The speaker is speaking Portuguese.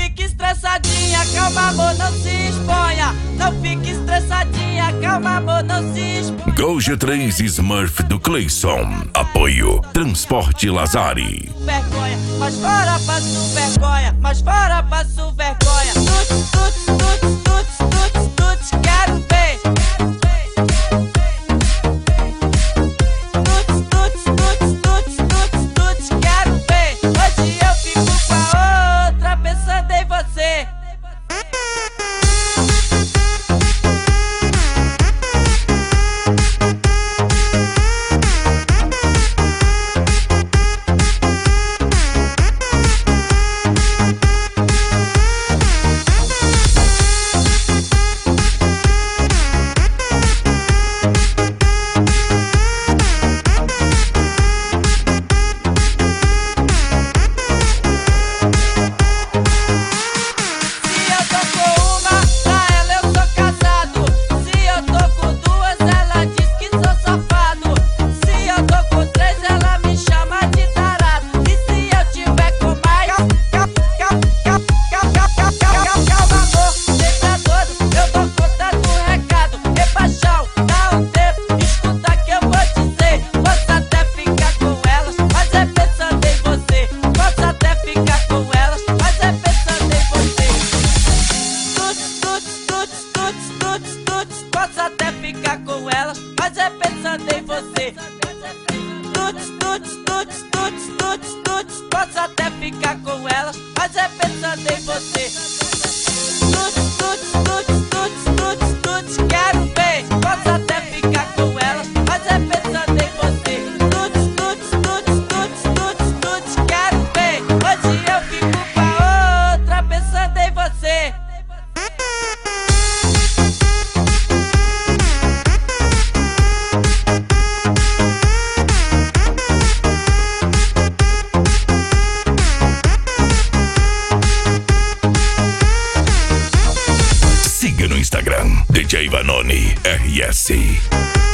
fique estressadinha, calma amor, não se exponha. Não fique estressadinha, calma amor, não se exponha. Gol G3 Smurf do Cleison. Apoio Transporte Lazari. Vergonha, mas fora passo vergonha, mas fora passo vergonha. Tuts, tuts, tuts, tuts, tuts, tuts, quero ver. Tuts, tuts, tuts, tuts, tuts, tuts, quero ver. Hoje eu fico com a outra pensando em você. Posso até ficar com elas, mas é pensando em você. Tuts, tuts, tuts, tuts, tuts, tuts. Posso até ficar com elas, mas é pensando em você. Tuts, tuts, tuts, tuts, tuts, tuts, quero ver. Posso até ficar com elas, mas é pensando em você. Tuts, tuts, tuts, tuts, tuts, tuts, quero ver. Hoje eu fico com a outra pensando em você. Siga no Instagram, DJ Vanoni RS.